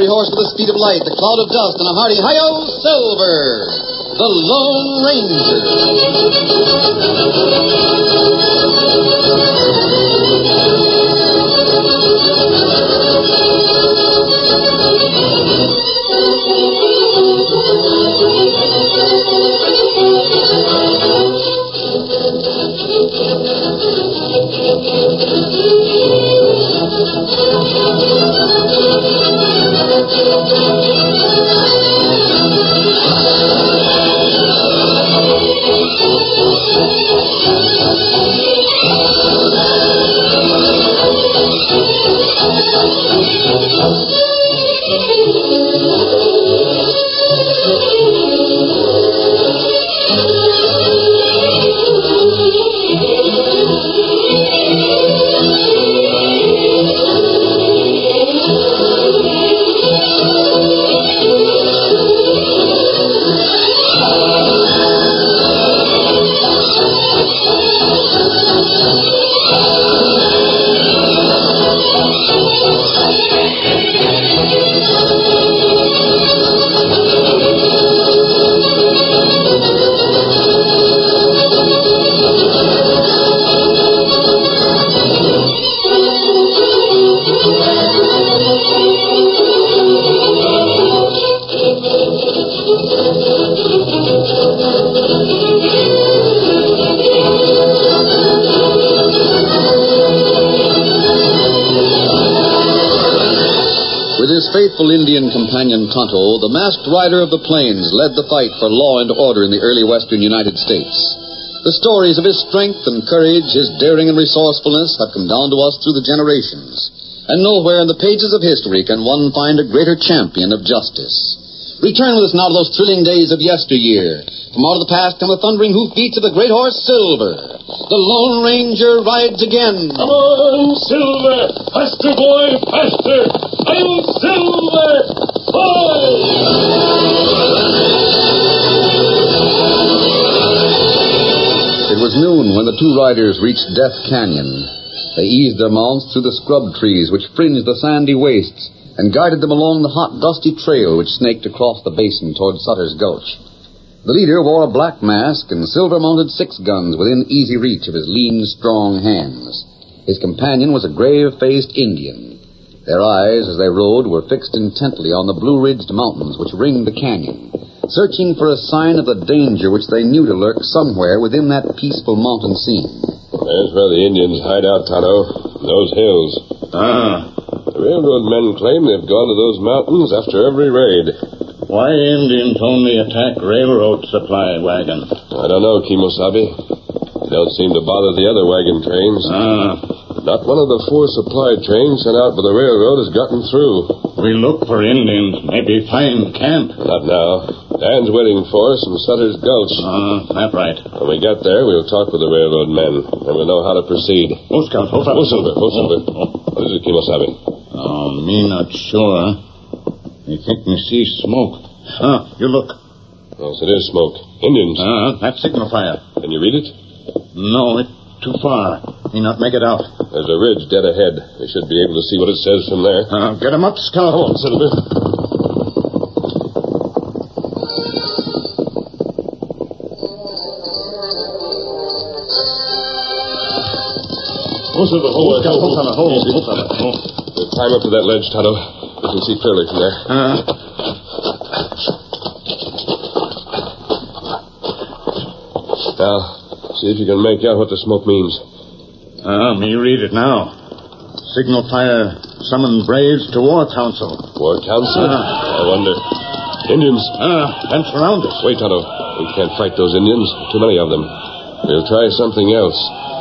fiery horse with the speed of light, the cloud of dust, and a hearty hi-yo, Silver, the Lone Ranger. With his faithful Indian companion Tonto, the masked rider of the plains led the fight for law and order in the early western United States. The stories of his strength and courage, his daring and resourcefulness have come down to us through the generations. And nowhere in the pages of history can one find a greater champion of justice. Return with us now to those thrilling days of yesteryear. From out of the past come the thundering hoofbeats of the great horse Silver. The Lone Ranger rides again. Come on, Silver! Faster, boy, faster! I'm Silver! Boy! It was noon when the two riders reached Death Canyon. They eased their mounts through the scrub trees which fringed the sandy wastes and guided them along the hot, dusty trail which snaked across the basin toward Sutter's Gulch. The leader wore a black mask, and Silver mounted 6 guns within easy reach of his lean, strong hands. His companion was a grave-faced Indian. Their eyes, as they rode, were fixed intently on the blue-ridged mountains which ringed the canyon, searching for a sign of the danger which they knew to lurk somewhere within that peaceful mountain scene. There's where the Indians hide out, Tonto. Those hills. The railroad men claim they've gone to those mountains after every raid. Why Indians only attack railroad supply wagons? I don't know, Kimosabe. They don't seem to bother the other wagon trains. Not one of the 4 supply trains sent out by the railroad has gotten through. We look for Indians. Maybe find camp. Not now. Dan's waiting for us in Sutter's Gulch. That's right. When we get there, we'll talk with the railroad men, and we'll know how to proceed. Scout. Silver. What is it, Kimosabe? Me not sure. I think me see smoke. You look. Yes, it is smoke. Indians. That signal fire. Can you read it? No, it's too far. Me not make it out. There's a ridge dead ahead. We should be able to see what it says from there. Get him up, Scout. Come on, Silver. Silver, hold. We'll climb up to that ledge, Tonto. We can see clearly from there. Now, see if you can make out what the smoke means. Me read it now. Signal fire summoned braves to war council. War council? I wonder. Indians. And surround us. Wait, Tonto. We can't fight those Indians. Too many of them. We'll try something else.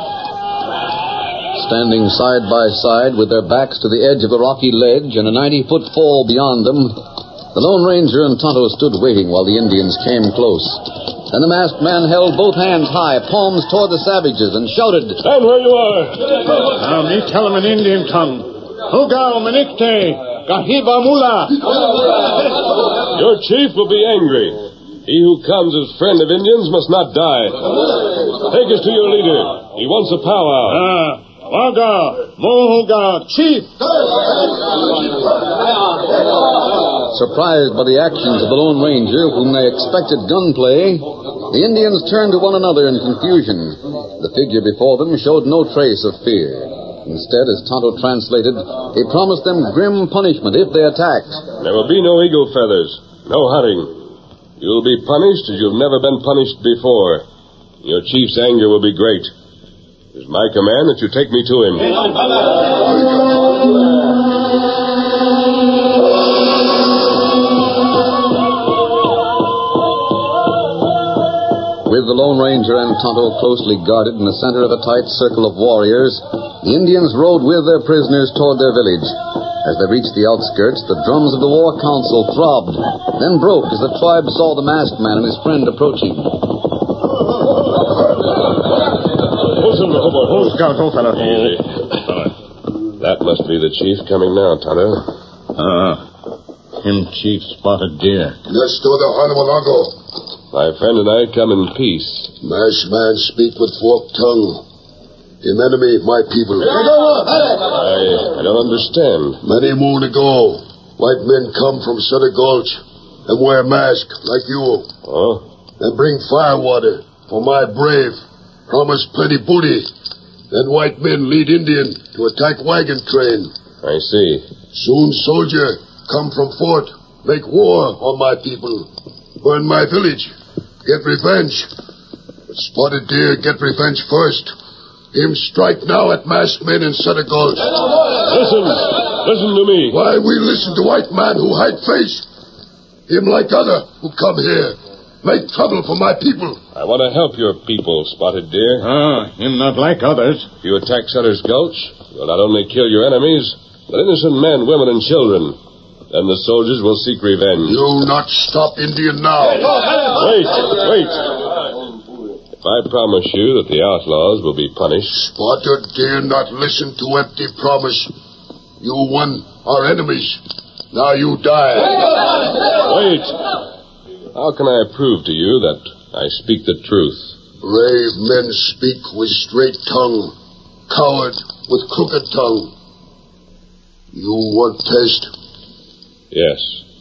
Standing side by side with their backs to the edge of the rocky ledge and a 90-foot fall beyond them, the Lone Ranger and Tonto stood waiting while the Indians came close. Then the masked man held both hands high, palms toward the savages, and shouted, "Stand where you are!" Me tell him in Indian tongue. Hugao menikte, gahiba mula. Your chief will be angry. He who comes as friend of Indians must not die. Take us to your leader. He wants a powwow. Waga, Mohuga, chief. Surprised by the actions of the Lone Ranger, whom they expected gunplay, the Indians turned to one another in confusion. The figure before them showed no trace of fear. Instead, as Tonto translated, he promised them grim punishment if they attacked. There will be no eagle feathers, no hunting. You'll be punished as you've never been punished before. Your chief's anger will be great. It is my command that you take me to him. With the Lone Ranger and Tonto closely guarded in the center of a tight circle of warriors, the Indians rode with their prisoners toward their village. As they reached the outskirts, the drums of the war council throbbed, then broke as the tribe saw the masked man and his friend approaching. Hold, Scout, hold, fella. Easy. That must be the chief coming now, Tonto. Him Chief Spotted Deer. Let's do the Hanamalago. My friend and I come in peace. Masked man speak with forked tongue. Him enemy, my people. I don't understand. Many moon ago, white men come from Sutter Gulch and wear mask like you. Oh? And bring firewater for my brave. Promise plenty booty. Then white men lead Indian to attack wagon train. I see. Soon soldier come from fort, make war on my people. Burn my village. Get revenge. But Spotted Deer get revenge first. Him strike now at masked men in Sutter Gulch. Listen to me. Why we listen to white man who hide face? Him like other who come here. Make trouble for my people. I want to help your people, Spotted Deer. Him not like others. If you attack Sutter's Gulch, you'll not only kill your enemies, but innocent men, women, and children. Then the soldiers will seek revenge. You not stop Indian now. Wait. I promise you that the outlaws will be punished. Spotted Deer not listen to empty promise. You won our enemies. Now you die. Wait. How can I prove to you that I speak the truth? Brave men speak with straight tongue. Coward with crooked tongue. You want test? Yes.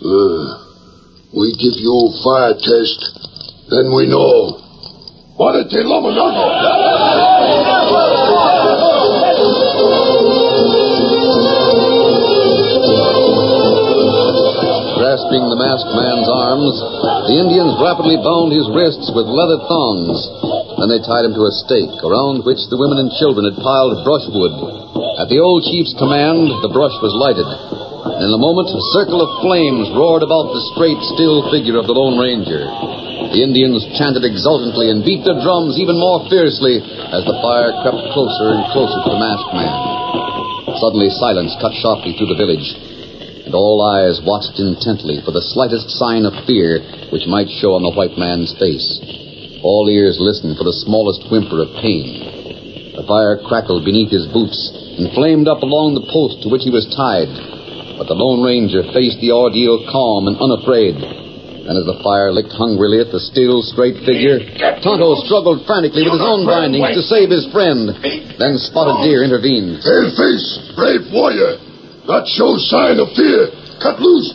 We give you fire test. Then we know. Grasping the masked man's arms, the Indians rapidly bound his wrists with leather thongs. Then they tied him to a stake, around which the women and children had piled brushwood. At the old chief's command, the brush was lighted. And in a moment, a circle of flames roared about the straight, still figure of the Lone Ranger. The Indians chanted exultantly and beat their drums even more fiercely as the fire crept closer and closer to the masked man. Suddenly, silence cut sharply through the village, and all eyes watched intently for the slightest sign of fear which might show on the white man's face. All ears listened for the smallest whimper of pain. The fire crackled beneath his boots and flamed up along the post to which he was tied. But the Lone Ranger faced the ordeal calm and unafraid. And as the fire licked hungrily at the still, straight figure, Tonto struggled frantically with his own bindings to save his friend. Then Spotted Deer intervened. Paleface, brave warrior, not show sign of fear. Cut loose.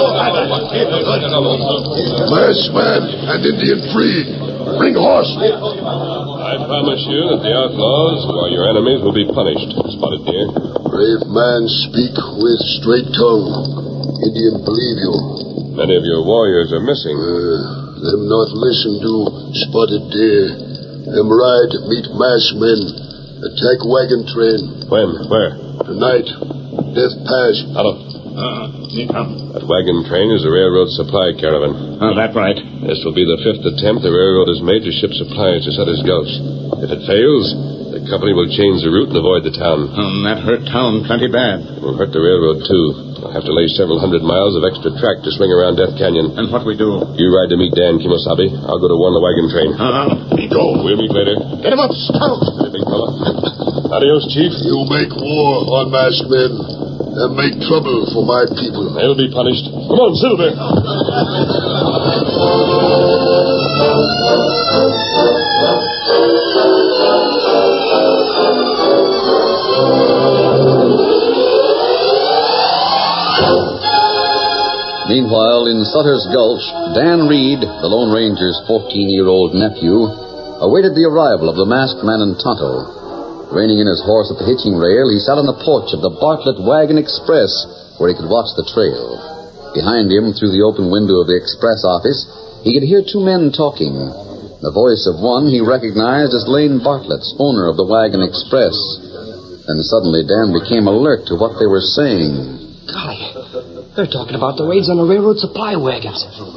Masked man and Indian free. Bring horse. I promise you that the outlaws, who are your enemies, will be punished, Spotted Deer. Brave man speak with straight tongue. Indian believe you. Many of your warriors are missing. Them not listen to Spotted Deer. Them ride meet masked men. Attack wagon train. When? Where? Tonight. Death Pass. Hello. He come. That wagon train is a railroad supply caravan. That's right. This will be the 5th attempt the railroad has made to ship supplies to Sutter's Gulch. If it fails, the company will change the route and avoid the town. That hurt town plenty bad. It will hurt the railroad, too. I'll have to lay several hundred miles of extra track to swing around Death Canyon. And what we do? You ride to meet Dan Kimosabe. I'll go to warn the wagon train. Go. We'll meet later. Get him up, Scout. Big fella. Adios, Chief. You make war on masked men and make trouble for my people. They'll be punished. Come on, Silver. The Meanwhile, in Sutter's Gulch, Dan Reed, the Lone Ranger's 14-year-old nephew, awaited the arrival of the masked man and Tonto. Reining in his horse at the hitching rail, he sat on the porch of the Bartlett Wagon Express, where he could watch the trail. Behind him, through the open window of the express office, he could hear two men talking. The voice of one he recognized as Lane Bartlett, owner of the Wagon Express. Then suddenly Dan became alert to what they were saying. Golly, they're talking about the raids on the railroad supply wagons.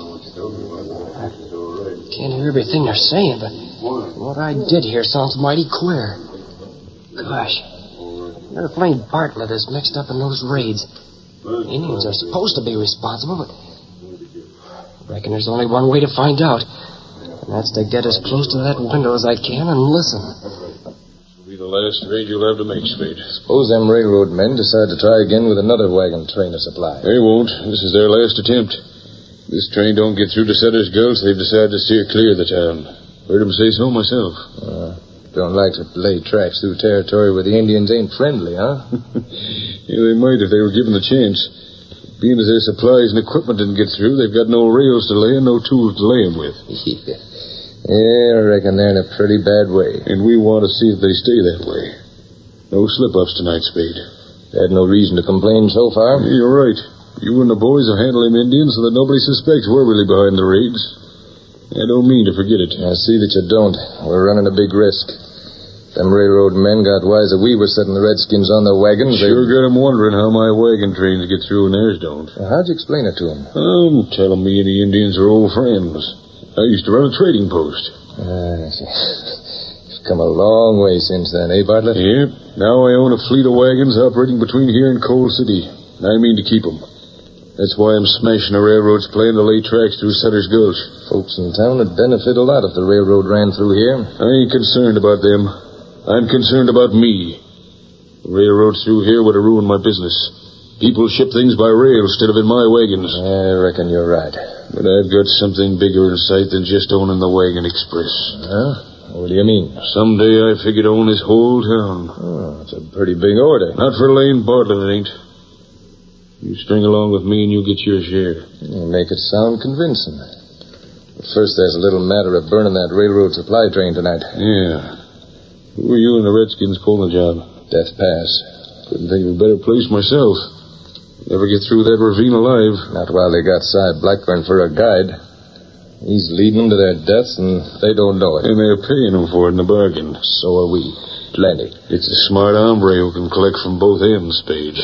Can't hear everything they're saying, but what I did hear sounds mighty queer. Gosh, Sheriff Lane Bartlett is mixed up in those raids. Indians are supposed to be responsible, but I reckon there's only one way to find out, and that's to get as close to that window as I can and listen. Be the last raid you'll have to make, Spade. Suppose them railroad men decide to try again with another wagon train of supply. They won't. This is their last attempt. This train don't get through to Sutter's Gulch, they've decided to steer clear of the town. Heard them say so myself. Don't like to lay tracks through territory where the Indians ain't friendly, huh? Yeah, they might if they were given the chance. Being as their supplies and equipment didn't get through, they've got no rails to lay and no tools to lay them with. Yeah, I reckon they're in a pretty bad way. And we want to see if they stay that way. No slip-ups tonight, Spade. Had no reason to complain so far. Yeah, you're right. You and the boys will handle them Indians so that nobody suspects we're really behind the raids. I don't mean to forget it. I see that you don't. We're running a big risk. Them railroad men got wise that we were setting the Redskins on their wagons. Sure got them wondering how my wagon trains get through and theirs don't. How'd you explain it to them? Tell them me and the Indians are old friends. I used to run a trading post. You've come a long way since then, eh, Bartlett? Yep. Now I own a fleet of wagons operating between here and Coal City. And I mean to keep them. That's why I'm smashing the railroad's plan to lay tracks through Sutter's Gulch. Folks in town would benefit a lot if the railroad ran through here. I ain't concerned about them. I'm concerned about me. The railroad through here would have ruined my business. People ship things by rail instead of in my wagons. I reckon you're right. But I've got something bigger in sight than just owning the Wagon Express. Huh? What do you mean? Someday I figure to own this whole town. Oh, that's a pretty big order. Not for Lane Bartlett, it ain't. You string along with me and you'll get your share. You make it sound convincing. But first, there's a little matter of burning that railroad supply train tonight. Yeah. Who are you and the Redskins pulling the job? Death Pass. Couldn't think of a better place myself. Never get through that ravine alive. Not while they got Cy Blackburn for a guide. He's leading them to their deaths, and they don't know it. And they're paying them for it in the bargain. So are we. Plenty. It's a smart hombre who can collect from both ends, Spade.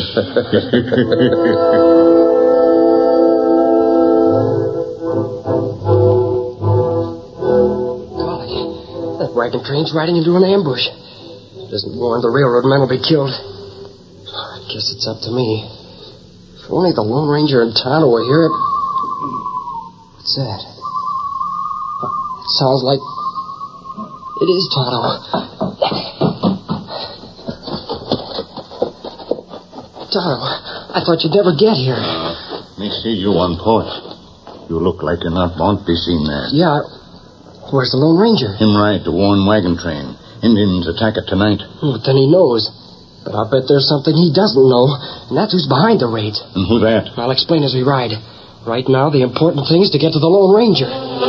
Golly, that wagon train's riding into an ambush. It isn't warned the railroad men will be killed. I guess it's up to me. If only the Lone Ranger and Tonto were here. What's that? It sounds like... It is Tonto. Tonto, I thought you'd never get here. Me see you on porch. You look like you're not want to be seen there. Yeah. Where's the Lone Ranger? Him ride the worn wagon train. Indians attack it tonight. But then he knows. But I'll bet there's something he doesn't know, and that's who's behind the raids. And who that? I'll explain as we ride. Right now, the important thing is to get to the Lone Ranger.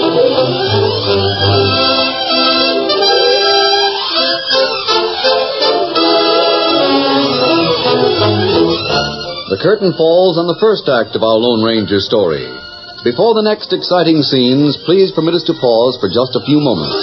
The curtain falls on the first act of our Lone Ranger story. Before the next exciting scenes, please permit us to pause for just a few moments.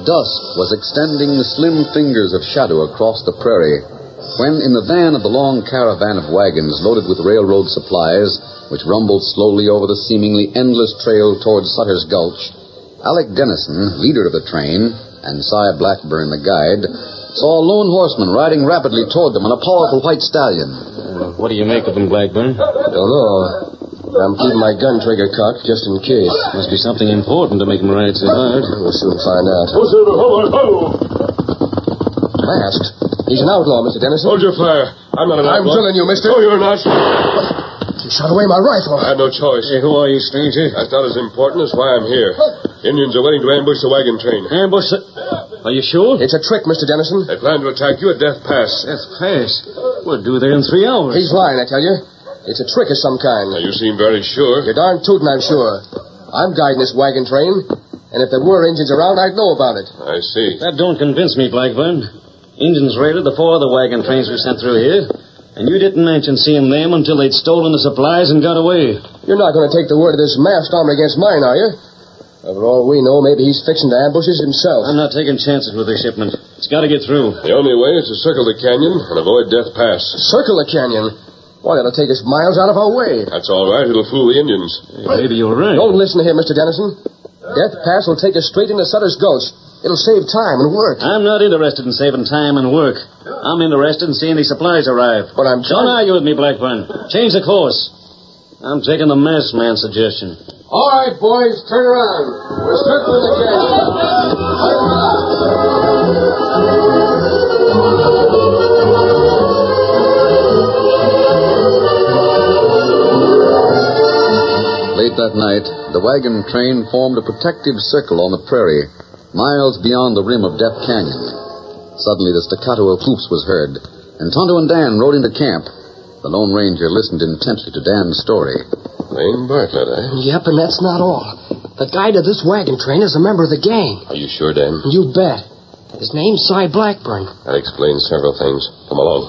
dusk was extending slim fingers of shadow across the prairie when, in the van of the long caravan of wagons loaded with railroad supplies, which rumbled slowly over the seemingly endless trail towards Sutter's Gulch, Alec Dennison, leader of the train, and Cy Blackburn, the guide, saw a lone horseman riding rapidly toward them on a powerful white stallion. What do you make of him, Blackburn? Don't know. I'm keeping my gun trigger cocked just in case. Must be something important to make him ride so hard. We'll soon find out. Masked. He's an outlaw, Mr. Dennison. Hold your fire. I'm not an outlaw. I'm drilling you, mister. No, you're not. You shot away my rifle. I had no choice. Hey, who are you, stranger? That's not as important as why I'm here. Indians are waiting to ambush the wagon train. Ambush the... Are you sure? It's a trick, Mr. Dennison. They plan to attack you at Death Pass. Death Pass? We'll do there in 3 hours. He's lying, I tell you. It's a trick of some kind. Now, you seem very sure. You're darn tootin', I'm sure. I'm guiding this wagon train, and if there were Indians around, I'd know about it. I see. That don't convince me, Blackburn. Indians raided the 4 other wagon trains we sent through here, and you didn't mention seeing them until they'd stolen the supplies and got away. You're not going to take the word of this masked armor against mine, are you? For all we know, maybe he's fixing to ambush us himself. I'm not taking chances with this shipment. It's got to get through. The only way is to circle the canyon and avoid Death Pass. Circle the canyon? Why, that'll take us miles out of our way. That's all right. It'll fool the Indians. Maybe you're right. Don't listen to him, Mr. Dennison. Death Pass will take us straight into Sutter's Gulch. It'll save time and work. I'm not interested in saving time and work. I'm interested in seeing these supplies arrive. But I'm Don't argue with me, Blackburn. Change the course. I'm taking the masked man's suggestion. All right, boys, turn around. We're circling the canyon. Late that night, the wagon train formed a protective circle on the prairie, miles beyond the rim of Death Canyon. Suddenly, the staccato of hoofs was heard, and Tonto and Dan rode into camp. The Lone Ranger listened intently to Dan's story. Lane Bartlett, eh? Yep, and that's not all. The guide of this wagon train is a member of the gang. Are you sure, Dan? You bet. His name's Cy Blackburn. That explains several things. Come along.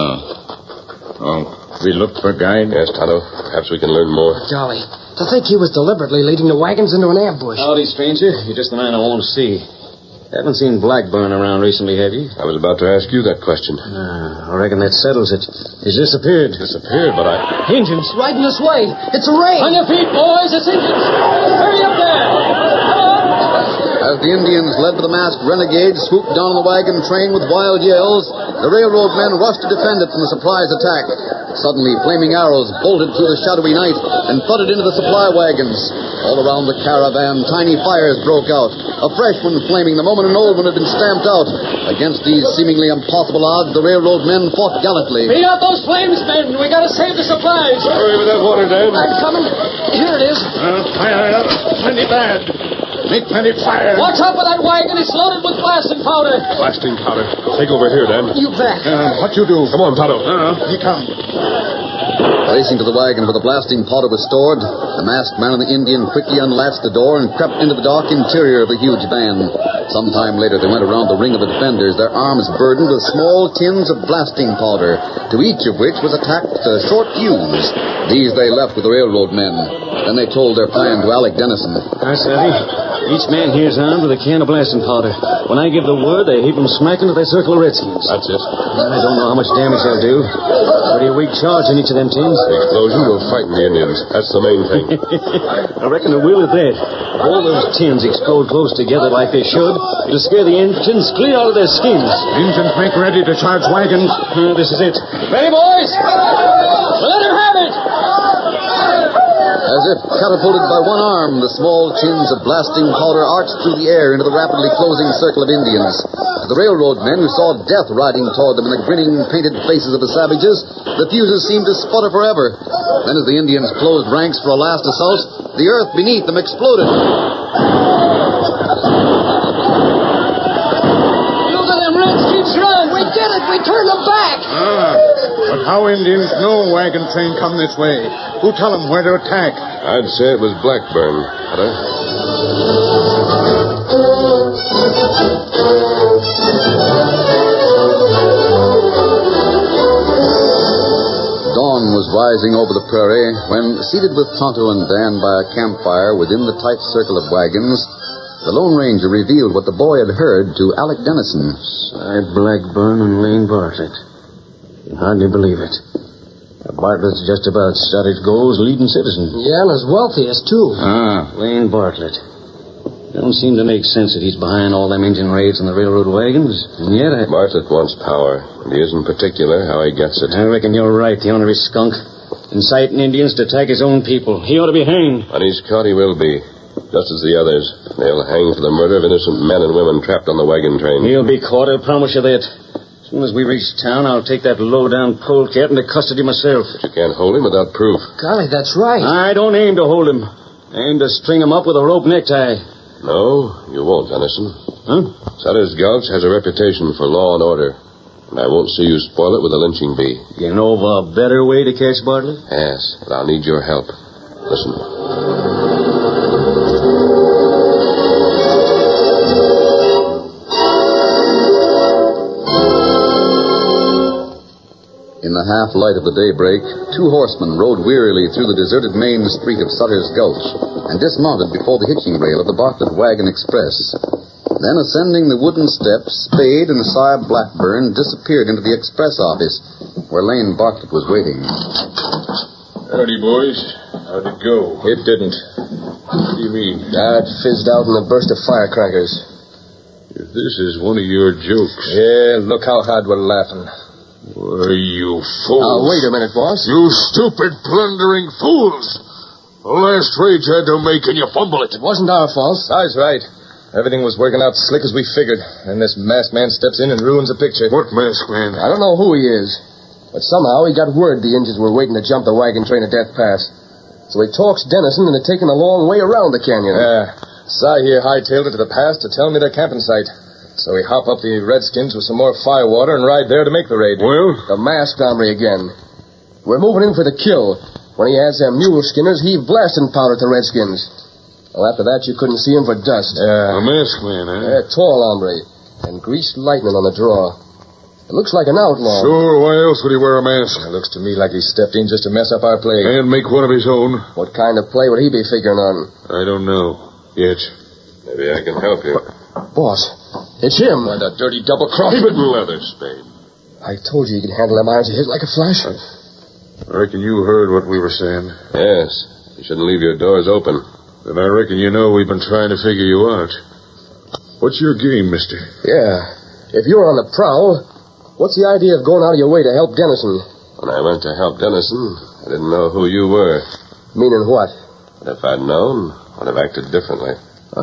We look for guide? Yes, Tonto. Perhaps we can learn more. Golly, to think he was deliberately leading the wagons into an ambush. Howdy, stranger. You're just the man I want to see. Haven't seen Blackburn around recently, have you? I was about to ask you that question. I reckon that settles it. He's disappeared. Disappeared, but I... Indians! Riding this way. It's a raid. On your feet, boys! It's Indians! Hurry up there! As the Indians, led by the masked renegades, swooped down on the wagon train with wild yells, the railroad men rushed to defend it from the surprise attack. Suddenly, flaming arrows bolted through the shadowy night and thudded into the supply wagons. All around the caravan, tiny fires broke out, a fresh one flaming the moment an old one had been stamped out. Against these seemingly impossible odds, the railroad men fought gallantly. Beat out those flames, men! We gotta save the supplies! Hurry with that water, Dan. I'm coming. Here it is. Fire plenty bad. Make plenty fire. Watch out for that wagon. It's loaded with blasting powder. Blasting powder. Take over here, Dan. You bet. What you do? Come on, Tonto. He come. Racing to the wagon where the blasting powder was stored, the masked man and the Indian quickly unlatched the door and crept into the dark interior of the huge van. Some time later, they went around the ring of the defenders, their arms burdened with small tins of blasting powder, to each of which was attached a short fuse. These they left with the railroad men. Then they told their plan to Alec Dennison. I savvy. Each man here's armed with a can of blasting powder. When I give the word, they heap them smack into their circle of redskins. That's it. I don't know how much damage they'll do. Pretty weak charge in each of them tins. The explosion will frighten the Indians. That's the main thing. I reckon it will at that. If all those tins explode close together like they should, it'll scare the Indians clear out of their skins. Engines make ready to charge wagons. This is it. Ready, boys? Let him have it! As if catapulted by one arm, the small tins of blasting powder arched through the air into the rapidly closing circle of Indians. To the railroad men who saw death riding toward them in the grinning, painted faces of the savages, the fuses seemed to sputter forever. Then as the Indians closed ranks for a last assault, the earth beneath them exploded. Look at them redskins run! We did it. We turned them back. But how Indians know wagon train come this way? Who tell them where to attack? I'd say it was Blackburn, Hunter. Dawn was rising over the prairie when, seated with Tonto and Dan by a campfire within the tight circle of wagons, The Lone Ranger revealed what the boy had heard to Alec Dennison. Cy Blackburn and Lane Bartlett. You hardly believe it. Bartlett's just about Sutters Gold's leading citizen. Yeah, and as wealthiest, too. Lane Bartlett. Don't seem to make sense that he's behind all them engine raids on the railroad wagons, and yet Bartlett wants power, and he isn't particular how he gets it. I reckon you're right, the ornery skunk. Inciting Indians to attack his own people. He ought to be hanged. When he's caught, he will be. Just as the others. They'll hang for the murder of innocent men and women trapped on the wagon train. He'll be caught, I'll promise you that. As soon as we reach town, I'll take that low-down polecat into custody myself. But you can't hold him without proof. Golly, that's right. I don't aim to hold him. I aim to string him up with a rope necktie. No, you won't, Dennison. Huh? Sutter's Gulch has a reputation for law and order. And I won't see you spoil it with a lynching bee. You know of a better way to catch Bartlett? Yes, but I'll need your help. Listen. In the half-light of the daybreak, two horsemen rode wearily through the deserted main street of Sutter's Gulch and dismounted before the hitching rail of the Bartlett Wagon Express. Then, ascending the wooden steps, Spade and Cy Blackburn disappeared into the express office, where Lane Bartlett was waiting. Howdy, boys. How'd it go? It didn't. What do you mean? It fizzed out in a burst of firecrackers. If this is one of your jokes. Yeah, look how hard we're laughing. Why, you fools. Wait a minute, boss. You stupid, plundering fools. The last raid you had to make and you fumble it. It wasn't our fault. Cy's right. Everything was working out slick as we figured. And this masked man steps in and ruins the picture. What masked man? I don't know who he is. But somehow he got word the Indians were waiting to jump the wagon train at Death Pass. So he talks Dennison into taking a long way around the canyon. Cy here hightailed it to the pass to tell me their camping site. So we hop up the Redskins with some more firewater and ride there to make the raid. Well? The masked hombre again. We're moving in for the kill. When he has them mule skinners, heave blasting powder at the Redskins. Well, after that, you couldn't see him for dust. A masked man, eh? Tall hombre. And greased lightning on the draw. It looks like an outlaw. Sure, why else would he wear a mask? It looks to me like he stepped in just to mess up our play. And make one of his own? What kind of play would he be figuring on? I don't know. Yet. Maybe I can help you. Boss, it's him. What a dirty double-cross. Keep it in leather, Spade. I told you could handle them irons of his like a flash. I reckon you heard what we were saying. Yes. You shouldn't leave your doors open. Then I reckon you know we've been trying to figure you out. What's your game, mister? Yeah. If you're on the prowl, what's the idea of going out of your way to help Dennison? When I went to help Dennison, I didn't know who you were. Meaning what? But if I'd known, I'd have acted differently.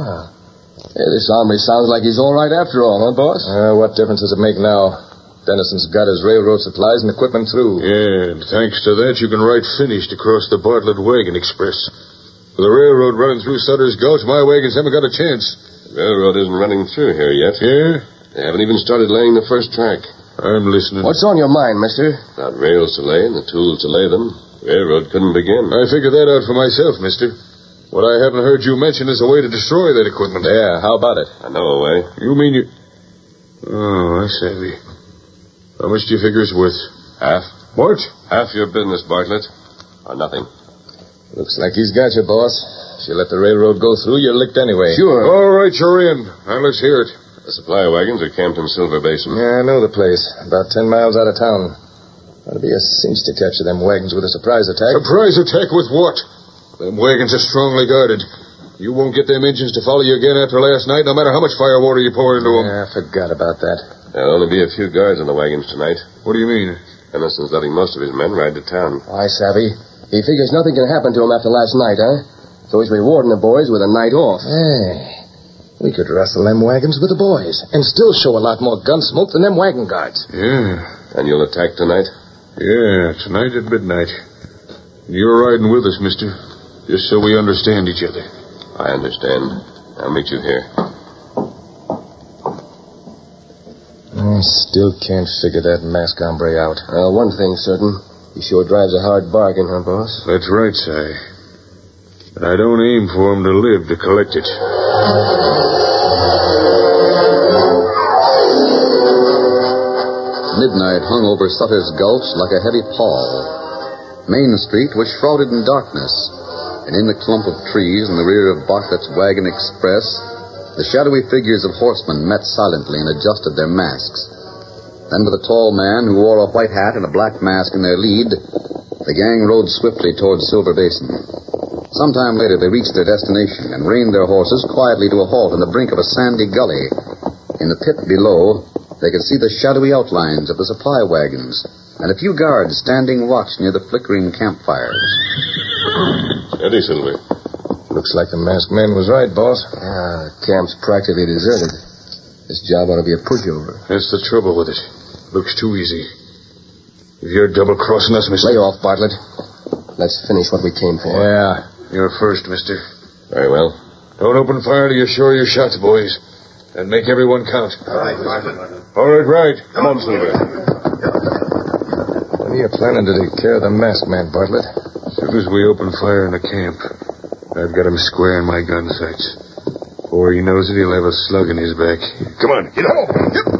Hey, this hombre sounds like he's all right after all, huh, boss? What difference does it make now? Dennison's got his railroad supplies and equipment through. Yeah, and thanks to that, you can ride finished across the Bartlett Wagon Express. With the railroad running through Sutter's Gulch, my wagons haven't got a chance. The railroad isn't running through here yet. Yeah? They haven't even started laying the first track. I'm listening. What's on your mind, mister? Without rails to lay and the tools to lay them, the railroad couldn't begin. I figured that out for myself, mister. What I haven't heard you mention is a way to destroy that equipment. Yeah, how about it? I know a way. You mean you... Oh, I savvy. How much do you figure it's worth? Half. What? Half your business, Bartlett. Or nothing. Looks like he's got you, boss. If you let the railroad go through, you're licked anyway. Sure. All right, you're in. Now, let's hear it. The supply wagons are camped in Silver Basin. Yeah, I know the place. About 10 miles out of town. Ought to be a cinch to capture them wagons with a surprise attack. Surprise attack with what? Them wagons are strongly guarded. You won't get them engines to follow you again after last night, no matter how much firewater you pour into them. Yeah, I forgot about that. There'll only be a few guards on the wagons tonight. What do you mean? Dennison's letting most of his men ride to town. I savvy. He figures nothing can happen to him after last night, huh? So he's rewarding the boys with a night off. Hey, we could wrestle them wagons with the boys and still show a lot more gun smoke than them wagon guards. Yeah. And you'll attack tonight? Yeah, tonight at midnight. You're riding with us, mister. Just so we understand each other. I understand. I'll meet you here. I still can't figure that masked hombre out. One thing's certain. He sure drives a hard bargain, huh, boss? That's right, Si. But I don't aim for him to live to collect it. Midnight hung over Sutter's Gulch like a heavy pall. Main Street was shrouded in darkness, and in the clump of trees in the rear of Bartlett's Wagon Express The shadowy figures of horsemen met silently and adjusted their masks. Then, with a tall man who wore a white hat and a black mask in their lead, the gang rode swiftly towards Silver Basin. Sometime later, they reached their destination and reined their horses quietly to a halt on the brink of a sandy gully. In the pit below, they could see the shadowy outlines of the supply wagons and a few guards standing watch near the flickering campfires. Steady, Silver. Looks like the masked man was right, boss. The camp's practically deserted. This job ought to be a pushover. That's the trouble with it. Looks too easy. If you're double-crossing us, mister... Lay off, Bartlett. Let's finish what we came for. Yeah, you're first, mister. Very well. Don't open fire till you're sure your shots, boys. And make everyone count. All right, Bartlett. All right. Come on, Silver. When are you planning to take care of the masked man, Bartlett? As soon as we open fire in the camp, I've got him square in my gun sights. Before he knows it, he'll have a slug in his back. Come on, get up.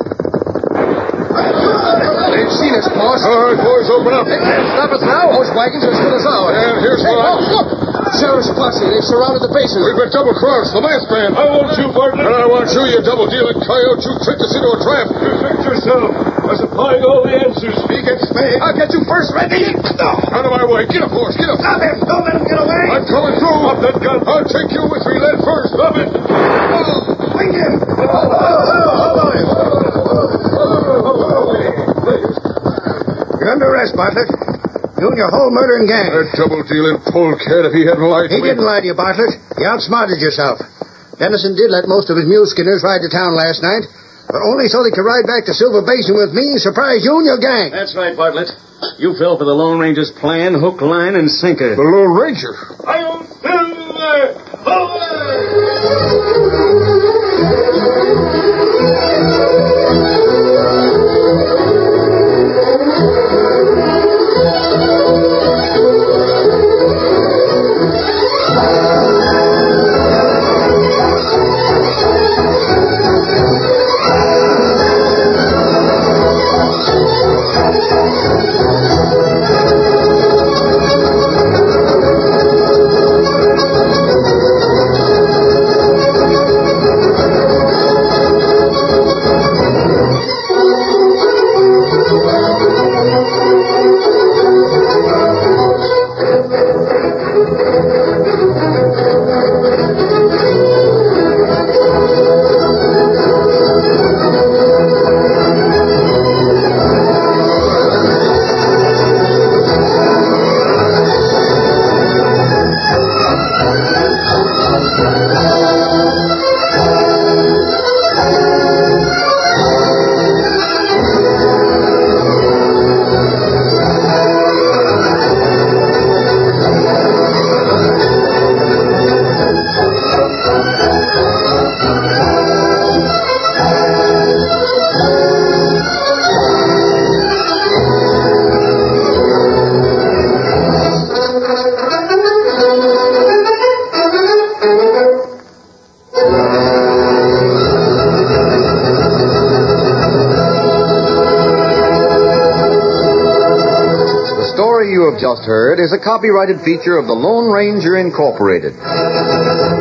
They've seen us, boss. All right, boys, open up. They can't stop us now. Those wagons are as good as ours. And here's what Look! Sheriff's posse. They've surrounded the basin. We've been double-crossed. The masked man. I want you, Bartlett. And I want you, you double-dealing coyote. You tricked us into a trap. You tricked yourself. By supplying all the answers. He gets me. I'll get you first, Randy. Out of my way. Get up, horse. Get up. Stop him. Don't let him get away. I'm coming through. Drop that gun. I'll take you with me lead first. Stop it. Wing him. You're under arrest, Bartlett. You and your whole murdering gang. That double-dealing polecat, if he hadn't lied to me... He didn't lie to you, Bartlett. You outsmarted yourself. Dennison did let most of his mule skinners ride to town last night, but only so they could ride back to Silver Basin with me and surprise you and your gang. That's right, Bartlett. You fell for the Lone Ranger's plan, hook, line, and sinker. The Lone Ranger? I'm Silver! You have just heard is a copyrighted feature of the Lone Ranger Incorporated.